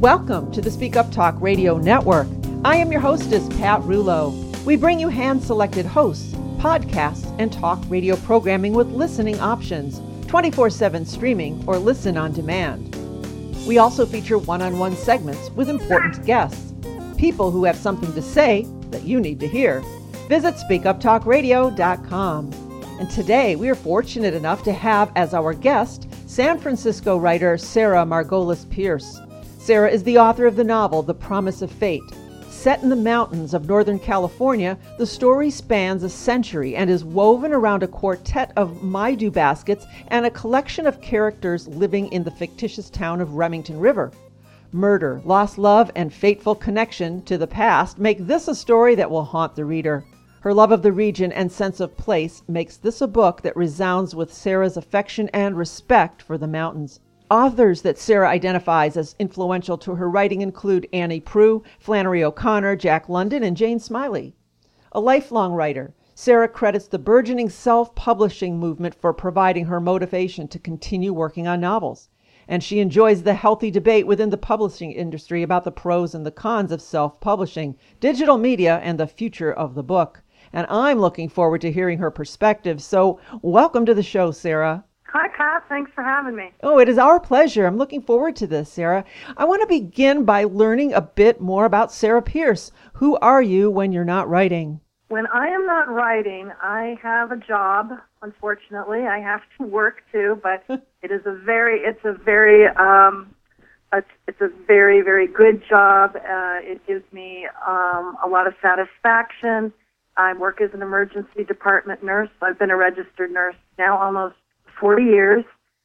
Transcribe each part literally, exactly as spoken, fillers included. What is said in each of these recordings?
Welcome to the Speak Up Talk Radio Network. I am your hostess, Pat Rulo. We bring you hand-selected hosts, podcasts, and talk radio programming with listening options, twenty-four seven streaming or listen on demand. We also feature one-on-one segments with important guests, people who have something to say that you need to hear. Visit speak up talk radio dot com. And today we are fortunate enough to have as our guest San Francisco writer Sarah Margolis Pearce. Sarah is the author of the novel The Promise of Fate. Set in the mountains of Northern California, the story spans a century and is woven around a quartet of Maidu baskets and a collection of characters living in the fictitious town of Remington River. Murder, lost love, and fateful connection to the past make this a story that will haunt the reader. Her love of the region and sense of place makes this a book that resounds with Sarah's affection and respect for the mountains. Authors that Sarah identifies as influential to her writing include Annie Proulx, Flannery O'Connor, Jack London, and Jane Smiley. A lifelong writer, Sarah credits the burgeoning self-publishing movement for providing her motivation to continue working on novels. And she enjoys the healthy debate within the publishing industry about the pros and the cons of self-publishing, digital media, and the future of the book. And I'm looking forward to hearing her perspective. So welcome to the show, Sarah. Hi, Pat. Thanks for having me. Oh, it is our pleasure. I'm looking forward to this, Sarah. I want to begin by learning a bit more about Sarah Pearce. Who are you when you're not writing? When I am not writing, I have a job. Unfortunately, I have to work too, but it is a very, it's a very, um, it's, it's a very, very good job. Uh, it gives me um, a lot of satisfaction. I work as an emergency department nurse. I've been a registered nurse now almost forty years.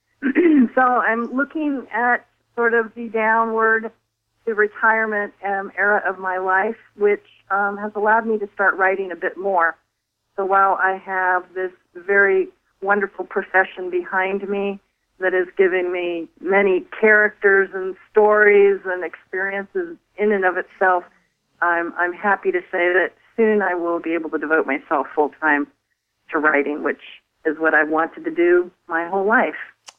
So I'm looking at sort of the downward to retirement um, era of my life, which um, has allowed me to start writing a bit more. So while I have this very wonderful profession behind me that is giving me many characters and stories and experiences in and of itself, I'm, I'm happy to say that soon I will be able to devote myself full-time to writing, which is what I've wanted to do my whole life.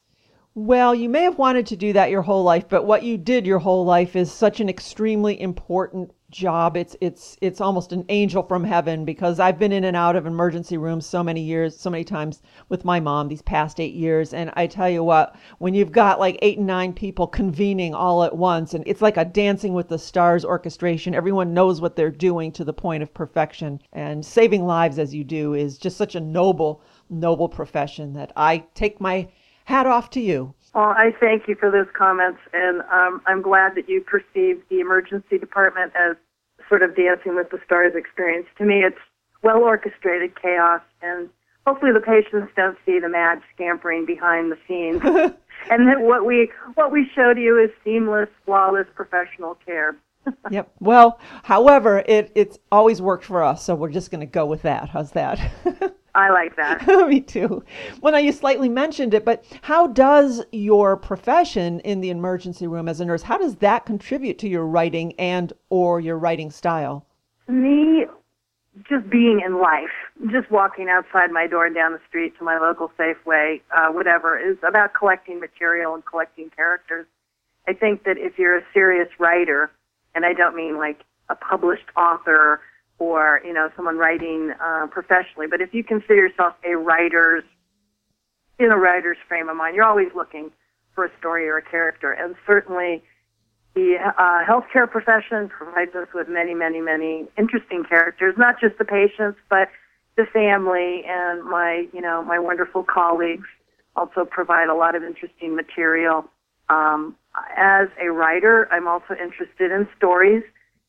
Well, you may have wanted to do that your whole life, but what you did your whole life is such an extremely important job. It's it's it's almost an angel from heaven, because I've been in and out of emergency rooms so many years, so many times with my mom these past eight years. And I tell you what, when you've got like eight and nine people convening all at once, and it's like a Dancing with the Stars orchestration, everyone knows what they're doing to the point of perfection. And saving lives as you do is just such a noble, noble profession that I take my hat off to you. Well, I thank you for those comments, and um, I'm glad that you perceive the emergency department as sort of Dancing with the Stars experience. To me, it's well-orchestrated chaos, and hopefully the patients don't see the mad scampering behind the scenes, and that what we what we show to you is seamless, flawless professional care. Yep. Well, however, it it's always worked for us, so we're just going to go with that. How's that? I like that. Me too. Well, now you slightly mentioned it, but how does your profession in the emergency room as a nurse, how does that contribute to your writing and or your writing style? Me, just being in life, just walking outside my door and down the street to my local Safeway, uh, whatever, is about collecting material and collecting characters. I think that if you're a serious writer, and I don't mean like a published author or, you know, someone writing uh, professionally, but if you consider yourself a writer's, in a writer's frame of mind, you're always looking for a story or a character. And certainly the uh, healthcare profession provides us with many, many, many interesting characters, not just the patients, but the family and my, you know, my wonderful colleagues also provide a lot of interesting material. Um, as a writer, I'm also interested in stories.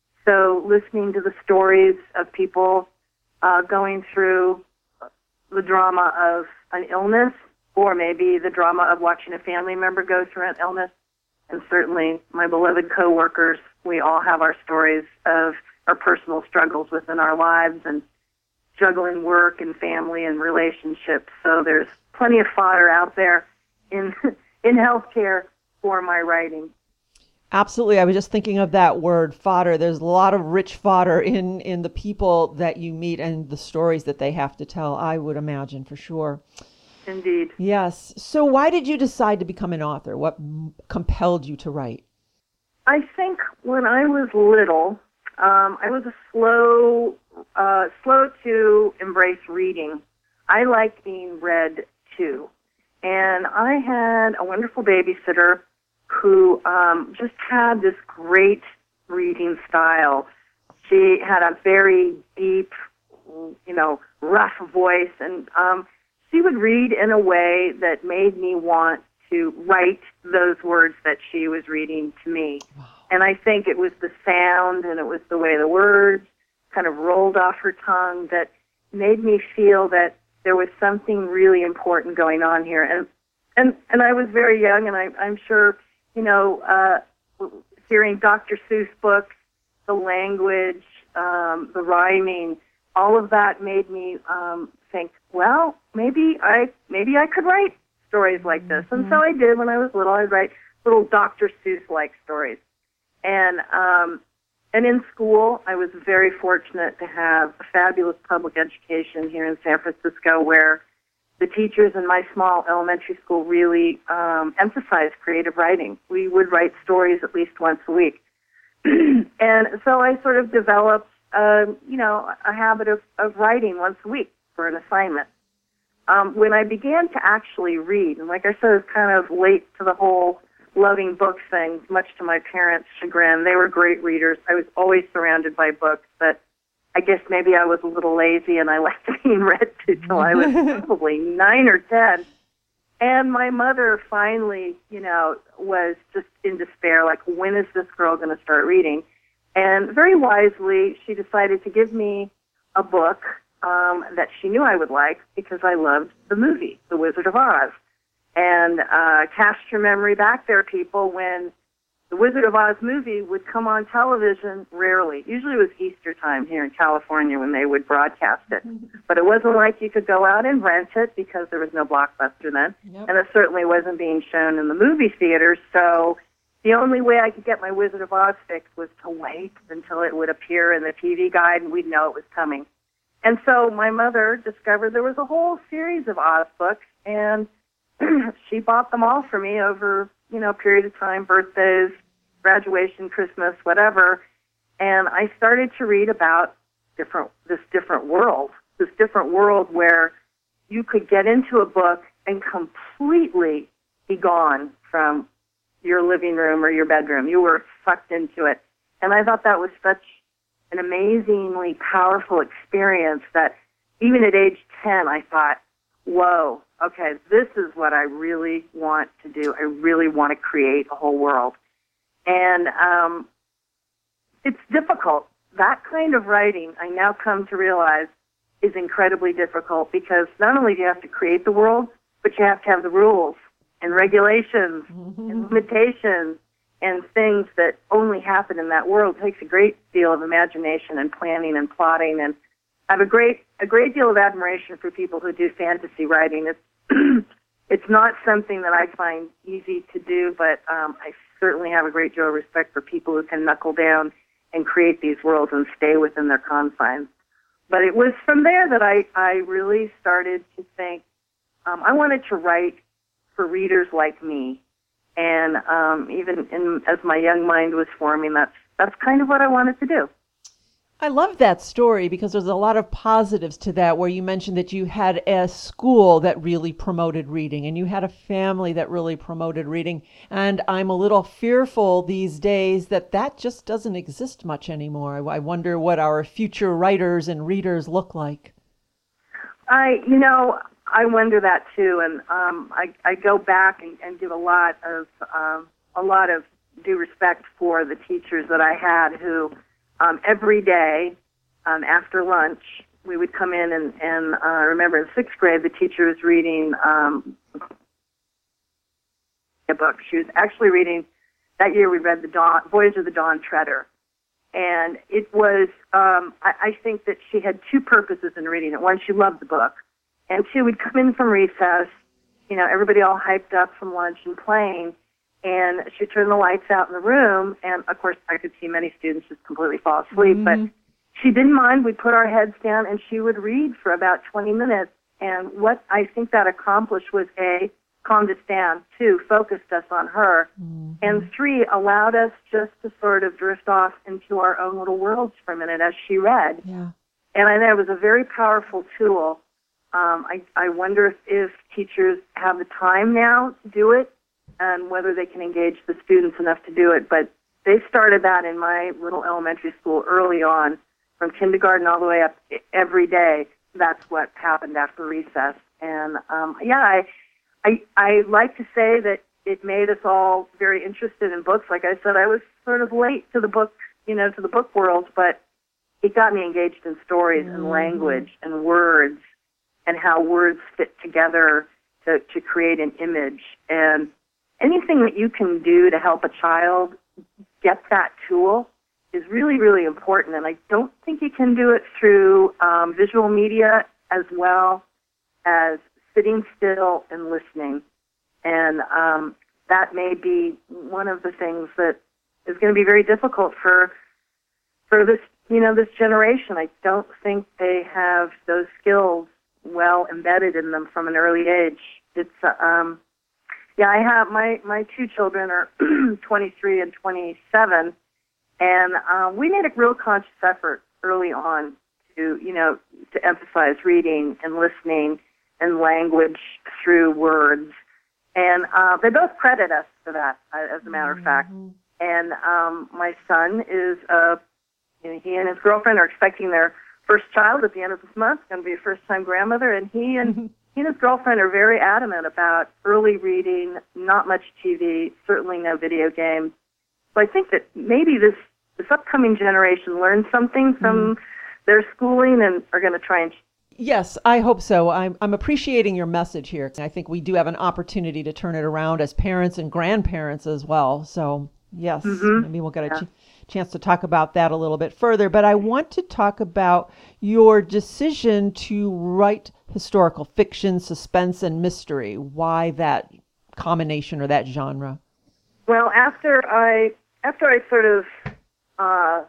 So listening to the stories of people uh, going through the drama of an illness, or maybe the drama of watching a family member go through an illness, and certainly my beloved coworkers, we all have our stories of our personal struggles within our lives and juggling work and family and relationships. So there's plenty of fodder out there in in healthcare for my writing. Absolutely. I was just thinking of that word, fodder. There's a lot of rich fodder in, in the people that you meet and the stories that they have to tell, I would imagine, for sure. Indeed. Yes. So why did you decide to become an author? What compelled you to write? I think when I was little, um, I was a slow, uh, slow to embrace reading. I liked being read to. And I had a wonderful babysitter who um, just had this great reading style. She had a very deep, you know, rough voice, and um, she would read in a way that made me want to write those words that she was reading to me. Wow. And I think it was the sound and it was the way the words kind of rolled off her tongue that made me feel that there was something really important going on here. And and, and I was very young, and I, I'm sure, you know, uh, hearing Doctor Seuss books, the language, um, the rhyming, all of that made me um, think, well, maybe I maybe I could write stories like this. Mm-hmm. And so I did when I was little. I'd write little Doctor Seuss-like stories. And um, and in school, I was very fortunate to have a fabulous public education here in San Francisco, where the teachers in my small elementary school really um, emphasized creative writing. We would write stories at least once a week. And so I sort of developed, uh, you know, a habit of, of writing once a week for an assignment. Um, when I began to actually read, and like I said, I was kind of late to the whole loving books thing, much to my parents' chagrin. They were great readers. I was always surrounded by books, but I guess maybe I was a little lazy and I liked being read to till I was probably nine or ten. And my mother finally, you know, was just in despair, like, when is this girl going to start reading? And very wisely, she decided to give me a book um, that she knew I would like because I loved the movie, The Wizard of Oz. And uh, cast your memory back there, people, when the Wizard of Oz movie would come on television rarely. Usually it was Easter time here in California when they would broadcast it. But it wasn't like you could go out and rent it because there was no Blockbuster then. Yep. And it certainly wasn't being shown in the movie theaters. So the only way I could get my Wizard of Oz fix was to wait until it would appear in the T V guide and we'd know it was coming. And so my mother discovered there was a whole series of Oz books, and she bought them all for me over, you know, a period of time, birthdays, graduation, Christmas, whatever. And I started to read about different this different world, this different world where you could get into a book and completely be gone from your living room or your bedroom. You were sucked into it. And I thought that was such an amazingly powerful experience that even at age ten, I thought, whoa, okay, this is what I really want to do. I really want to create a whole world. And um, it's difficult. That kind of writing, I now come to realize, is incredibly difficult because not only do you have to create the world, but you have to have the rules and regulations mm-hmm. and limitations and things that only happen in that world. It takes a great deal of imagination and planning and plotting, and I have a great a great deal of admiration for people who do fantasy writing. It's it's not something that I find easy to do, but um, I certainly have a great deal of respect for people who can knuckle down and create these worlds and stay within their confines. But it was from there that I, I really started to think um, I wanted to write for readers like me. And um, even in, as my young mind was forming, that's that's kind of what I wanted to do. I love that story because there's a lot of positives to that, where you mentioned that you had a school that really promoted reading and you had a family that really promoted reading. And I'm a little fearful these days that that just doesn't exist much anymore. I wonder what our future writers and readers look like. I, you know, I wonder that too. And um, I, I go back and, and give a lot of um, a lot of due respect for the teachers that I had who, Um, every day um, after lunch, we would come in and, and uh, I remember in sixth grade, the teacher was reading um, a book. She was actually reading, that year we read the Dawn, Voyage of the Dawn Treader. And it was, um, I, I think that she had two purposes in reading it. One, she loved the book. And two, we'd come in from recess, you know, everybody all hyped up from lunch and playing. And she'd turn the lights out in the room, and, of course, I could see many students just completely fall asleep. Mm-hmm. But she didn't mind. We'd put our heads down, and she would read for about twenty minutes. And what I think that accomplished was, A, calmed us down. Two, focused us on her. Mm-hmm. And three, allowed us just to sort of drift off into our own little worlds for a minute as she read. Yeah. And I know it was a very powerful tool. Um, I, I wonder if, if teachers have the time now to do it and whether they can engage the students enough to do it. But they started that in my little elementary school early on, from kindergarten all the way up every day. That's what happened after recess. And, um, yeah, I, I, I like to say that it made us all very interested in books. Like I said, I was sort of late to the book, you know, to the book world, but it got me engaged in stories mm-hmm. and language and words and how words fit together to, to create an image. And anything that you can do to help a child get that tool is really, really important. And I don't think you can do it through um, visual media as well as sitting still and listening. And um, that may be one of the things that is going to be very difficult for for this, you know, this generation. I don't think they have those skills well embedded in them from an early age. It's um, yeah, I have my my two children are twenty-three and twenty-seven, and uh, we made a real conscious effort early on to, you know, to emphasize reading and listening and language through words. And uh, they both credit us for that, uh, as a matter of fact. Mm-hmm. And um, my son is, uh, you know, he and his girlfriend are expecting their first child at the end of this month. Going to be a first-time grandmother, and he and Mm-hmm. he and his girlfriend are very adamant about early reading, not much T V, certainly no video games. So I think that maybe this this upcoming generation learned something from mm-hmm. their schooling and are going to try and. Yes, I hope so. I'm, I'm appreciating your message here. I think we do have an opportunity to turn it around as parents and grandparents as well. So, yes, mm-hmm. maybe we'll get a yeah. ch- chance to talk about that a little bit further. But I want to talk about your decision to write historical fiction, suspense, and mystery. Why that combination or that genre? Well, after I after I sort of uh,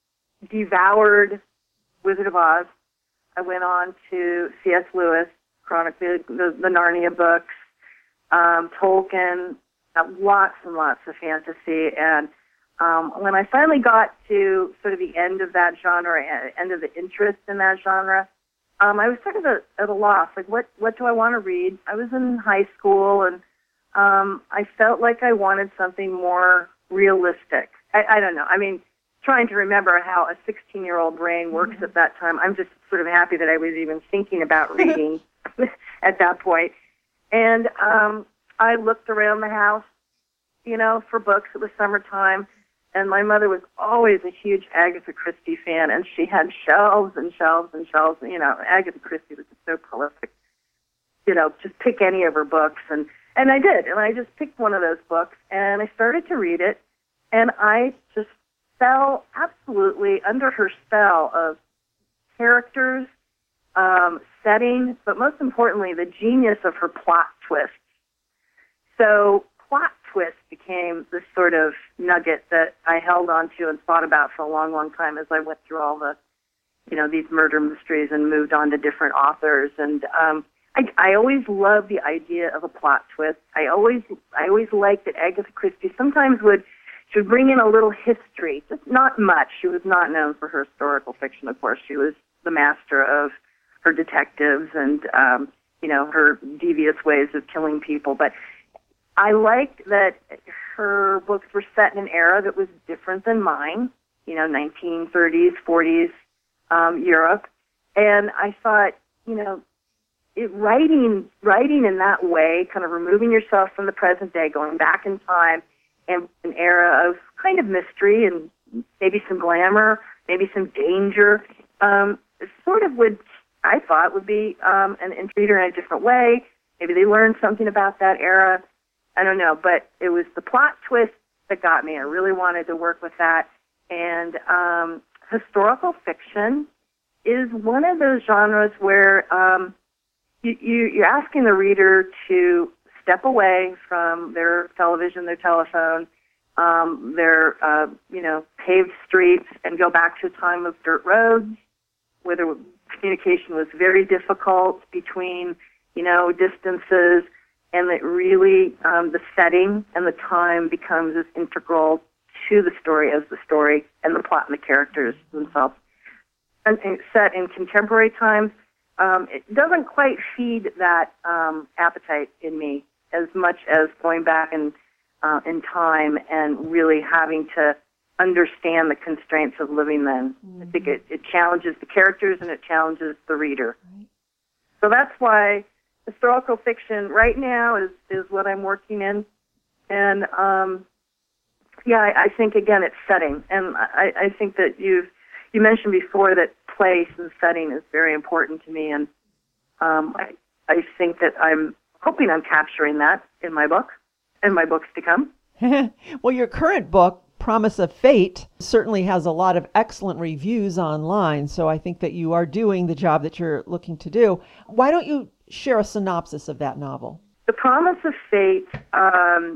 devoured Wizard of Oz, I went on to C S. Lewis, Chronic, the, the, the Narnia books, um, Tolkien, uh, lots and lots of fantasy. And um, when I finally got to sort of the end of that genre, end of the interest in that genre, um, I was sort of a, at a loss. Like, what, what do I want to read? I was in high school, and um, I felt like I wanted something more realistic. I, I don't know. I mean, trying to remember how a sixteen-year-old brain works mm-hmm. at that time. I'm just sort of happy that I was even thinking about reading at that point. And um, I looked around the house, you know, for books. It was summertime, and my mother was always a huge Agatha Christie fan, and she had shelves and shelves and shelves. You know, Agatha Christie was just so prolific. You know, just pick any of her books, and, and I did. And I just picked one of those books, and I started to read it, and I just fell absolutely under her spell of characters, um, setting, but most importantly, the genius of her plot twists. So plot twist became this sort of nugget that I held on to and thought about for a long, long time as I went through all the, you know, these murder mysteries and moved on to different authors. And um, I, I always loved the idea of a plot twist. I always, I always liked that Agatha Christie sometimes would She would bring in a little history, just not much. She was not known for her historical fiction, of course. She was the master of her detectives and, um, you know, her devious ways of killing people. But I liked that her books were set in an era that was different than mine, you know, nineteen thirties, forties, um, Europe. And I thought, you know, it, writing, writing in that way, kind of removing yourself from the present day, going back in time, and an era of kind of mystery and maybe some glamour, maybe some danger, um, sort of would, I thought, would be um, an reader in a different way. Maybe they learned something about that era. I don't know, but it was the plot twist that got me. I really wanted to work with that. And um, historical fiction is one of those genres where um, you, you, you're asking the reader to step away from their television, their telephone, um, their, uh, you know, paved streets, and go back to a time of dirt roads, where the communication was very difficult between, you know, distances, and that really um, the setting and the time becomes as integral to the story as the story and the plot and the characters themselves. And, and set in contemporary times, um, it doesn't quite feed that um, appetite in me as much as going back in, uh, in time and really having to understand the constraints of living then. Mm-hmm. I think it, it challenges the characters and it challenges the reader. Right. So that's why historical fiction right now is, is what I'm working in. And, um, yeah, I, I think, again, it's setting. And I, I think that you've, you mentioned before that place and setting is very important to me. And um, I, I think that I'm hoping I'm capturing that in my book and my books to come. Well, your current book, Promise of Fate, certainly has a lot of excellent reviews online. So I think that you are doing the job that you're looking to do. Why don't you share a synopsis of that novel? The Promise of Fate um,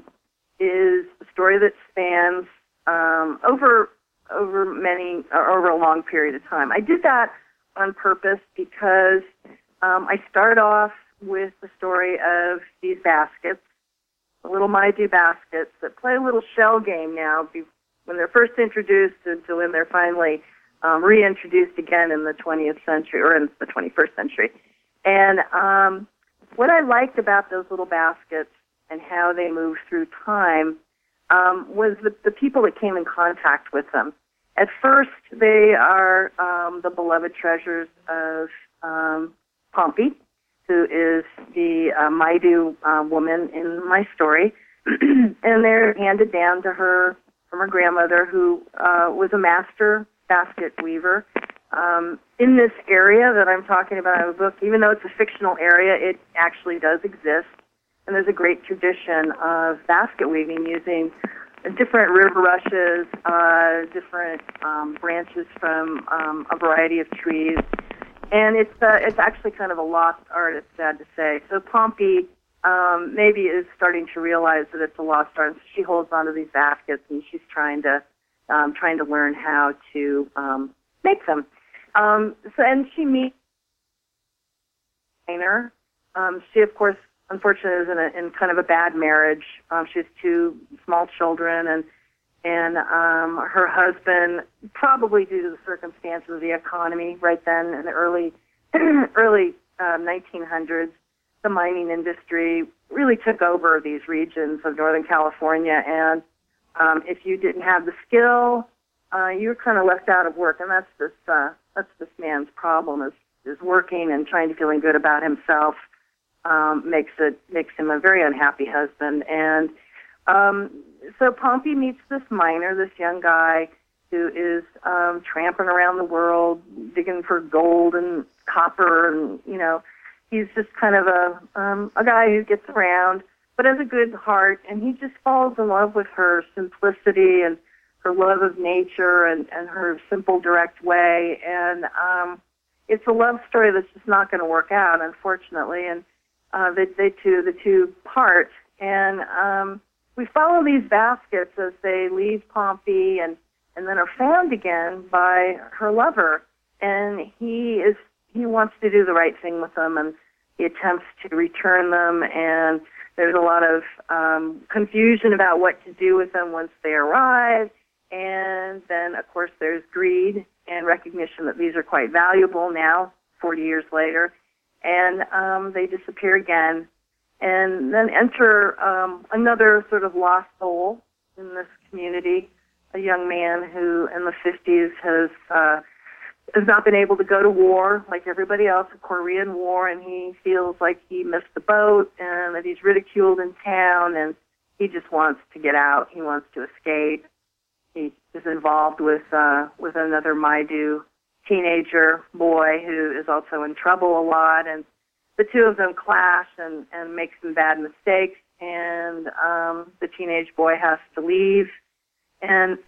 is a story that spans um, over over many or over a long period of time. I did that on purpose because um, I start off with the story of these baskets, the little Maidu baskets that play a little shell game now when they're first introduced until when they're finally um, reintroduced again in the twentieth century or in the twenty-first century. And um, what I liked about those little baskets and how they move through time um, was the, the people that came in contact with them. At first, they are um, the beloved treasures of um, Pompey, who is the uh, Maidu uh, woman in my story, and they're handed down to her from her grandmother, who uh, was a master basket weaver. Um, in this area that I'm talking about in the book, even though it's a fictional area, it actually does exist. And there's a great tradition of basket weaving using different river rushes, uh, different um, branches from um, a variety of trees. And it's uh, it's actually kind of a lost art, it's sad to say. So Pompey um, maybe is starting to realize that it's a lost art. So she holds onto these baskets and she's trying to um, trying to learn how to um, make them. Um, so and she meets a trainer. Um, she, of course, unfortunately, is in, a, in kind of a bad marriage. Um, she has two small children, and and um, her husband, probably due to the circumstances of the economy right then in the early early um, nineteen hundreds, the mining industry really took over these regions of Northern California, and um, if you didn't have the skill, uh, you were kind of left out of work, and that's this uh, that's this man's problem is is working and trying to feeling good about himself. Um, makes it makes him a very unhappy husband, and um, so Pompey meets this miner, this young guy who is um, tramping around the world, digging for gold and copper, and you know, he's just kind of a um, a guy who gets around, but has a good heart, and he just falls in love with her simplicity and her love of nature and, and her simple, direct way, and um, it's a love story that's just not going to work out, unfortunately, and Uh, they, they two, the two part, and um, we follow these baskets as they leave Pompey and, and then are found again by her lover, and he is he wants to do the right thing with them, and he attempts to return them, and there's a lot of um, confusion about what to do with them once they arrive, and then, of course, there's greed and recognition that these are quite valuable now, forty years later. And um, they disappear again, and then enter um, another sort of lost soul in this community, a young man who in the fifties has uh, has not been able to go to war like everybody else, the Korean War, and he feels like he missed the boat and that he's ridiculed in town, and he just wants to get out. He wants to escape. He is involved with uh, with another Maidu teenager boy who is also in trouble a lot, and the two of them clash and, and make some bad mistakes, and um, the teenage boy has to leave. And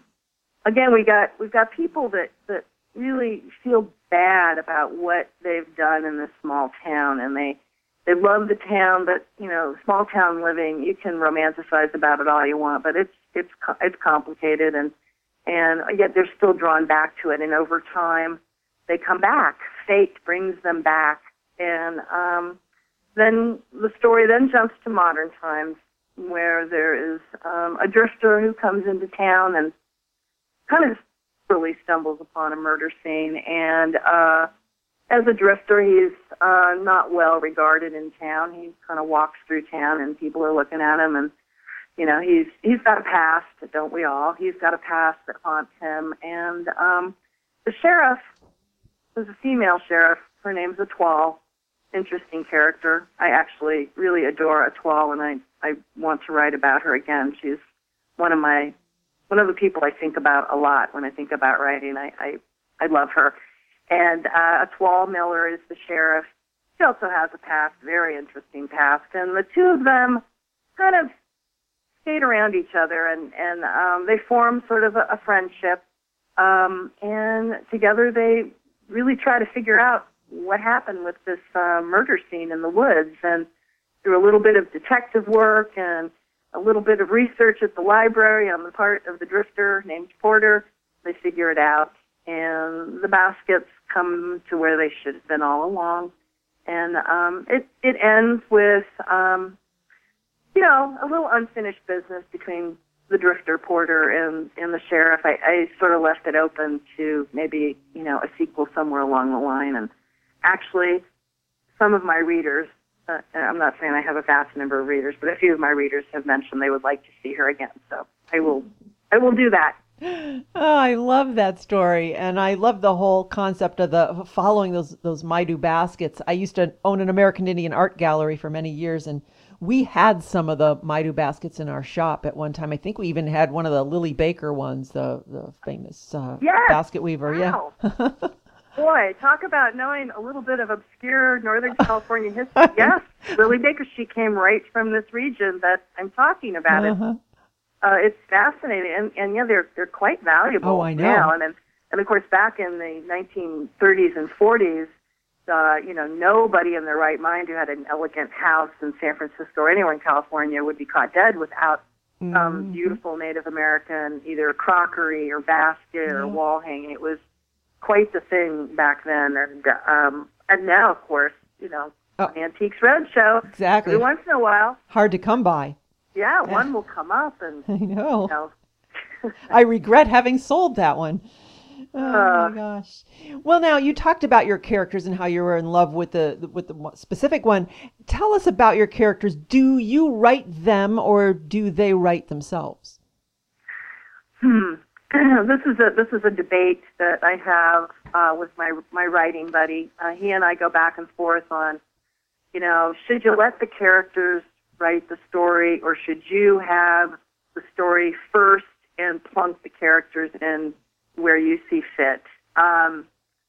again, we got we've got people that, that really feel bad about what they've done in this small town, and they they love the town, but you know, small town living, you can romanticize about it all you want, but it's it's it's complicated, and And yet they're still drawn back to it. And over time, they come back. Fate brings them back. And um, then the story then jumps to modern times, where there is um, a drifter who comes into town and kind of really stumbles upon a murder scene. And uh, as a drifter, he's uh, not well regarded in town. He kind of walks through town, and people are looking at him, and you know, he's he's got a past, don't we all? He's got a past that haunts him. And um, the sheriff was a female sheriff. Her name's Etoile. Interesting character. I actually really adore Etoile, and I, I want to write about her again. She's one of my one of the people I think about a lot when I think about writing. I I, I love her. And uh, Etoile Miller is the sheriff. She also has a past, very interesting past. And the two of them kind of stayed around each other, and, and um, they formed sort of a, a friendship. Um, and together they really try to figure out what happened with this uh, murder scene in the woods. And through a little bit of detective work and a little bit of research at the library on the part of the drifter named Porter, they figure it out. And the baskets come to where they should have been all along. And um, it, it ends with, um, you know, a little unfinished business between the drifter, Porter, and, and the sheriff. I, I sort of left it open to maybe, you know, a sequel somewhere along the line. And actually, some of my readers, uh, I'm not saying I have a vast number of readers, but a few of my readers have mentioned they would like to see her again. So I will, I will do that. Oh, I love that story, and I love the whole concept of the following those those Maidu baskets. I used to own an American Indian art gallery for many years, and we had some of the Maidu baskets in our shop at one time. I think we even had one of the Lily Baker ones, the the famous uh, yes. basket weaver. Wow. Yeah. Boy, talk about knowing a little bit of obscure Northern California history. Yes, Lily Baker, she came right from this region that I'm talking about. Uh-huh. Uh, it's fascinating, and, and yeah, they're they're quite valuable oh, I know. now. And, and and of course, back in the nineteen thirties and forties, uh, you know, nobody in their right mind who had an elegant house in San Francisco or anywhere in California would be caught dead without mm-hmm. um, beautiful Native American either crockery or basket or yeah. wall hanging. It was quite the thing back then, and um, and now, of course, you know, oh. Antiques Roadshow. Exactly. Every once in a while, hard to come by. Yeah, one will come up, and I know. You know. I regret having sold that one. Oh uh, my gosh. Well, now you talked about your characters and how you were in love with the with the specific one. Tell us about your characters. Do you write them, or do they write themselves? Hmm. This is a this is a debate that I have uh, with my my writing buddy. Uh, he and I go back and forth on, you know, should you let the characters write the story, or should you have the story first and plunk the characters in where you see fit? Um,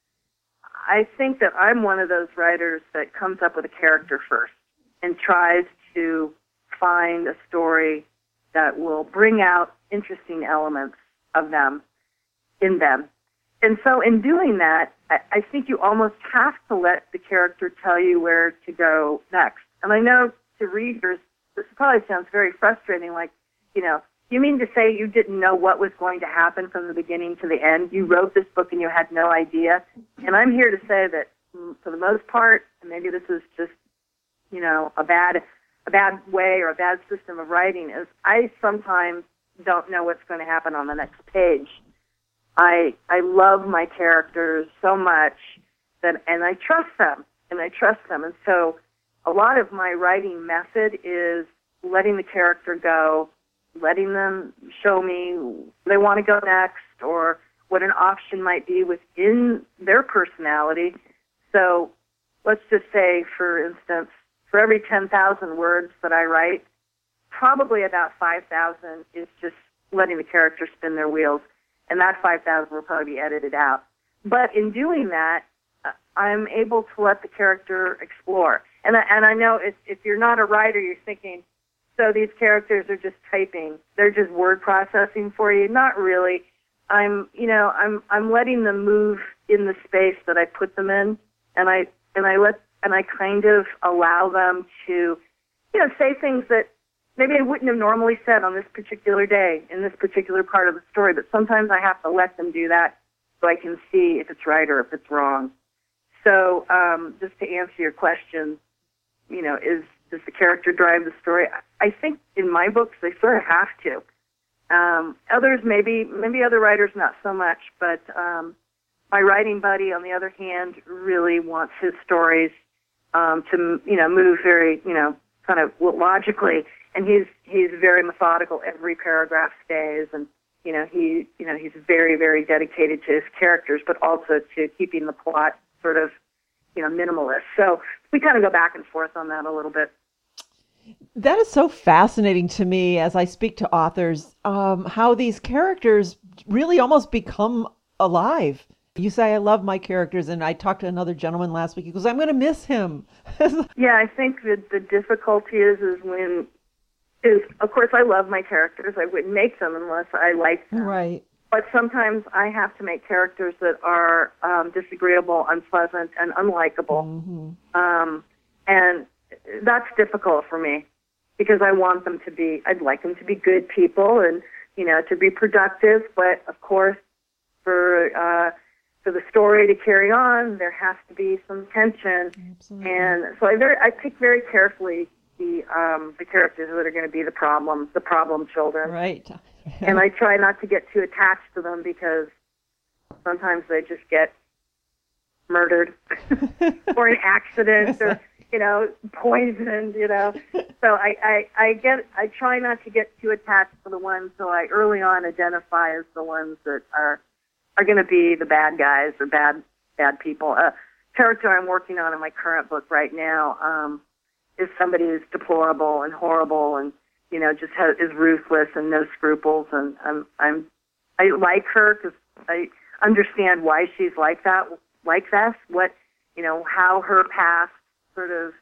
I think that I'm one of those writers that comes up with a character first and tries to find a story that will bring out interesting elements of them in them. And so in doing that, I, I think you almost have to let the character tell you where to go next. And I know to readers, this probably sounds very frustrating, like, you know, you mean to say you didn't know what was going to happen from the beginning to the end? You wrote this book and you had no idea? And I'm here to say that, for the most part, and maybe this is just, you know, a bad a bad way or a bad system of writing, is I sometimes don't know what's going to happen on the next page. I I love my characters so much that, and I trust them, and I trust them. And so a lot of my writing method is letting the character go, letting them show me where they want to go next, or what an option might be within their personality. So let's just say, for instance, for every ten thousand words that I write, probably about five thousand is just letting the character spin their wheels, and that five thousand will probably be edited out. But in doing that, I'm able to let the character explore. And I, and I know if, if you're not a writer, you're thinking, so these characters are just typing, they're just word processing for you. Not really. I'm, you know, I'm I'm letting them move in the space that I put them in, and I and I let and I kind of allow them to, you know, say things that maybe I wouldn't have normally said on this particular day in this particular part of the story. But sometimes I have to let them do that so I can see if it's right or if it's wrong. So um, just to answer your question, you know, is does the character drive the story? I think in my books they sort of have to. Um, others maybe, maybe other writers not so much, but um, my writing buddy, on the other hand, really wants his stories um, to, you know, move very, you know, kind of logically, and he's he's very methodical. Every paragraph stays, and you know he, you know, he's very, very dedicated to his characters, but also to keeping the plot sort of, you know, minimalist. So we kind of go back and forth on that a little bit. That is so fascinating to me as I speak to authors, um, how these characters really almost become alive. You say, I love my characters, and I talked to another gentleman last week. He goes, I'm going to miss him. Yeah, I think that the difficulty is, is when, is, of course, I love my characters. I wouldn't make them unless I liked them. Right. But sometimes I have to make characters that are um, disagreeable, unpleasant, and unlikable. Mm-hmm. Um, and that's difficult for me because I want them to be, I'd like them to be good people and, you know, to be productive. But, of course, for uh, for the story to carry on, there has to be some tension. Absolutely. And so I very, I pick very carefully the um, the characters that are going to be the problem, the problem children. Right. And I try not to get too attached to them because sometimes they just get murdered or an accident or, you know, poisoned, you know. So I, I, I get I try not to get too attached to the ones so I early on identify as the ones that are are going to be the bad guys or bad bad people. A character I'm working on in my current book right now um, is somebody who's deplorable and horrible and, you know, just has, is ruthless and no scruples. And I'm, I'm I like her because I understand why she's like that, like that. What, you know, how her past sort of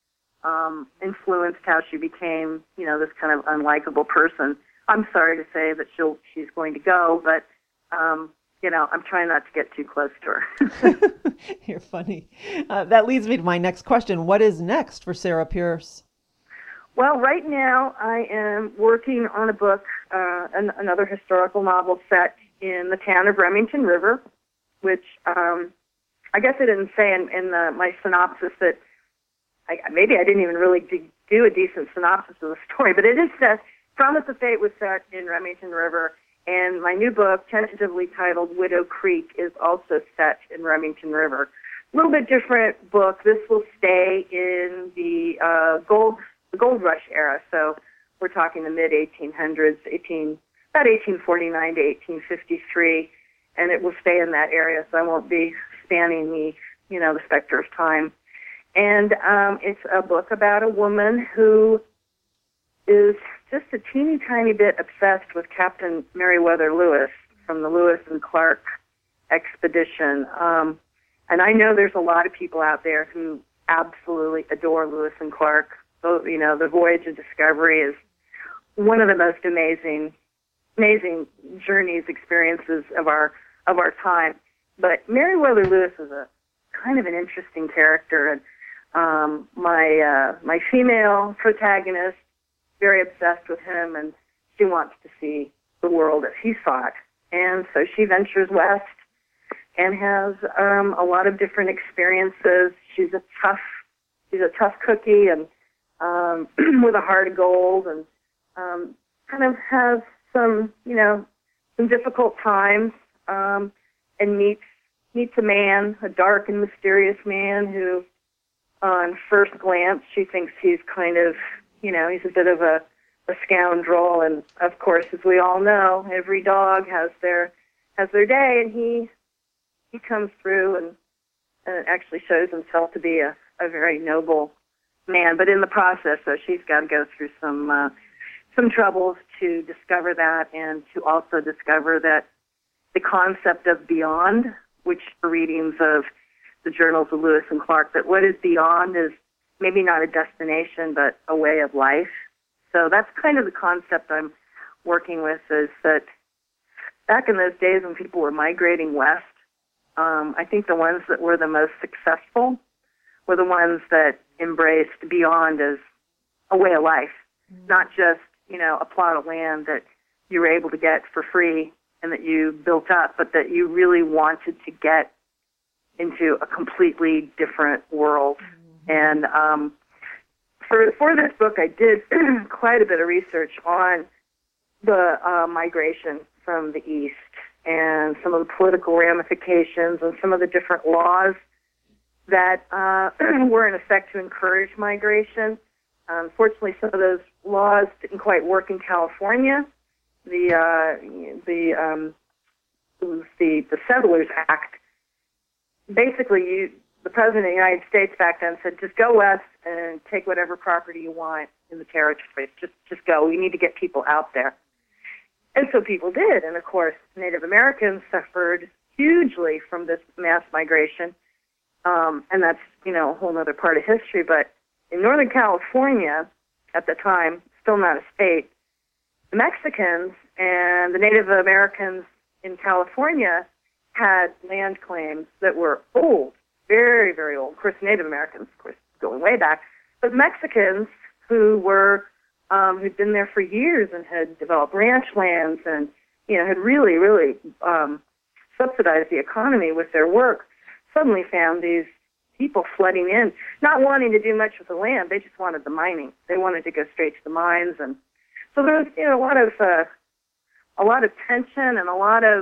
um, influenced how she became, you know, this kind of unlikable person. I'm sorry to say that she'll she's going to go, but um, you know, I'm trying not to get too close to her. You're funny. Uh, that leads me to my next question. What is next for Sarah Pearce? Well, right now I am working on a book, uh, an, another historical novel set in the town of Remington River, which um, I guess I didn't say in, in the, my synopsis that I, maybe I didn't even really do a decent synopsis of the story, but it is set, Promise of Fate was set in Remington River, and my new book, tentatively titled Widow Creek, is also set in Remington River. A little bit different book. This will stay in the uh, gold the gold rush era, so we're talking the mid eighteen hundreds, eighteen, about eighteen forty-nine to eighteen fifty-three, and it will stay in that area, so I won't be spanning the, you know, the specter of time. And um, it's a book about a woman who is just a teeny tiny bit obsessed with Captain Meriwether Lewis from the Lewis and Clark expedition. Um, and I know there's a lot of people out there who absolutely adore Lewis and Clark. So, you know, the Voyage of Discovery is one of the most amazing, amazing journeys, experiences of our of our time. But Meriwether Lewis is a kind of an interesting character, and um, my uh, my female protagonist, very obsessed with him, and she wants to see the world as he saw it. And so she ventures west and has um, a lot of different experiences. She's a tough, she's a tough cookie, and um, with a heart of gold, and um, kind of has some, you know, some difficult times, um, and meets meets a man, a dark and mysterious man who, on first glance, she thinks he's kind of, you know, he's a bit of a, a scoundrel. And of course, as we all know, every dog has their has their day, and he he comes through and, and actually shows himself to be a, a very noble man. But in the process, so she's got to go through some uh, some troubles to discover that, and to also discover that the concept of beyond, which are readings of the journals of Lewis and Clark, that what is beyond is maybe not a destination, but a way of life. So that's kind of the concept I'm working with, is that back in those days when people were migrating west, um, I think the ones that were the most successful were the ones that embraced beyond as a way of life, mm-hmm. not just, you know, a plot of land that you were able to get for free and that you built up, but that you really wanted to get into a completely different world. Mm-hmm. And um, for for this book, I did quite a bit of research on the uh, migration from the East and some of the political ramifications and some of the different laws that uh, were in effect to encourage migration. Unfortunately, some of those laws didn't quite work in California. The uh, the um, it was the the Settlers Act. Basically, you, the President of the United States back then said, just go west and take whatever property you want in the territories. Just just go. We need to get people out there. And so people did. And, of course, Native Americans suffered hugely from this mass migration. Um, and that's, you know, a whole other part of history. But in Northern California, at the time, still not a state, the Mexicans and the Native Americans in California had land claims that were old, very, very old. Of course, Native Americans, of course, going way back. But Mexicans who were, um, who'd been there for years and had developed ranch lands and, you know, had really, really um, subsidized the economy with their work, suddenly found these people flooding in, not wanting to do much with the land. They just wanted the mining. They wanted to go straight to the mines. And so there was, you know, a lot of, uh, a lot of tension and a lot of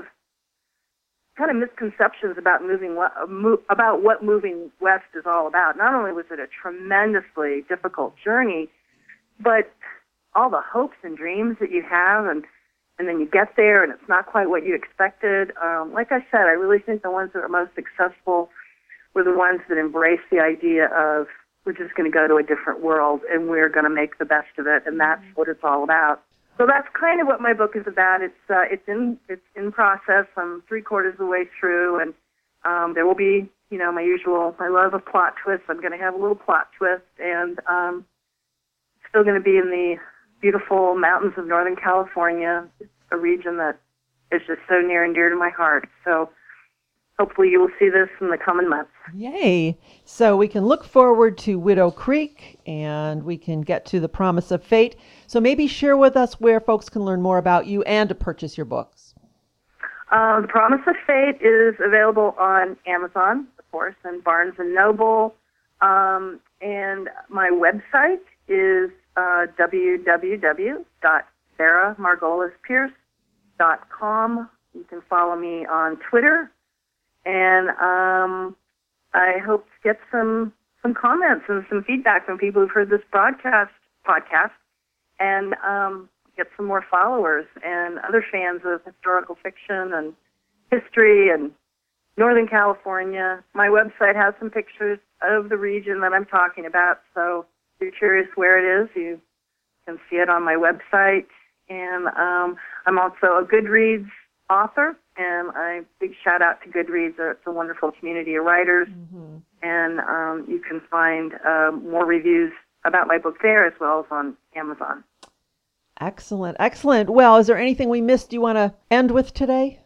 kind of misconceptions about moving about what moving west is all about. Not only was it a tremendously difficult journey, but all the hopes and dreams that you have, and and then you get there and it's not quite what you expected. Um, like I said, I really think the ones that are most successful were the ones that embrace the idea of we're just going to go to a different world and we're going to make the best of it, and that's what it's all about. So that's kind of what my book is about. It's uh, it's in it's in process. I'm three quarters of the way through, and um, there will be, you know, my usual. I love a plot twist. I'm going to have a little plot twist, and um, still going to be in the beautiful mountains of Northern California. It's a region that is just so near and dear to my heart. So hopefully you will see this in the coming months. Yay. So we can look forward to Widow Creek, and we can get to The Promise of Fate. So maybe share with us where folks can learn more about you and to purchase your books. Uh, the Promise of Fate is available on Amazon, of course, and Barnes and Noble. Um, and my website is uh, w w w dot sarah margolis pierce dot com. You can follow me on Twitter. And um, I hope to get some some comments and some feedback from people who've heard this broadcast podcast, and um, get some more followers and other fans of historical fiction and history and Northern California. My website has some pictures of the region that I'm talking about, so if you're curious where it is, you can see it on my website. And um, I'm also a Goodreads author, and a big shout out to Goodreads. It's a wonderful community of writers, mm-hmm. and um, you can find um, more reviews about my book there as well as on Amazon. Excellent, excellent. Well, is there anything we missed you want to end with today?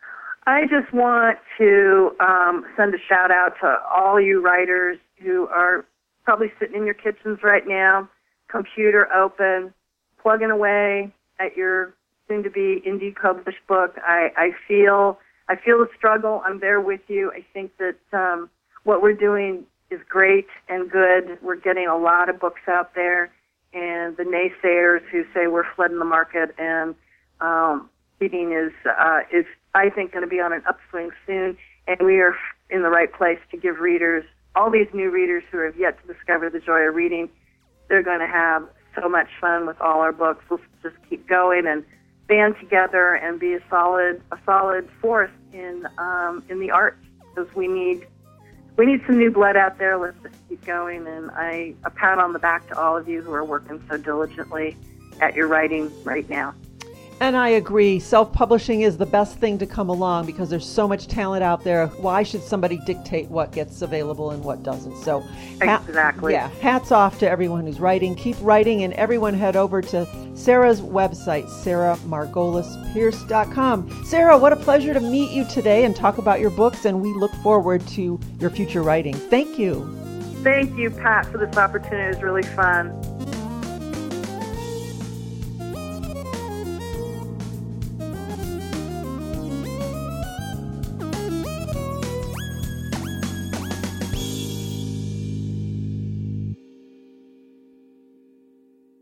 I just want to um, send a shout out to all you writers who are probably sitting in your kitchens right now, computer open, plugging away at your soon-to-be indie published book. I, I feel I feel the struggle. I'm there with you. I think that um, what we're doing is great and good. We're getting a lot of books out there, and the naysayers who say we're flooding the market and um, reading is uh, is I think going to be on an upswing soon, and we are in the right place to give readers, all these new readers who have yet to discover the joy of reading, they're going to have so much fun with all our books. We'll just keep going and band together and be a solid a solid force in um, in the arts, because we need we need some new blood out there. Let's just keep going. And I a pat on the back to all of you who are working so diligently at your writing right now. And I agree. Self-publishing is the best thing to come along because there's so much talent out there. Why should somebody dictate what gets available and what doesn't? So, ha- exactly. Yeah, hats off to everyone who's writing. Keep writing, and everyone head over to Sarah's website, sarah margolis pierce dot com. Sarah, what a pleasure to meet you today and talk about your books, and we look forward to your future writing. Thank you. Thank you, Pat, for this opportunity. It was really fun.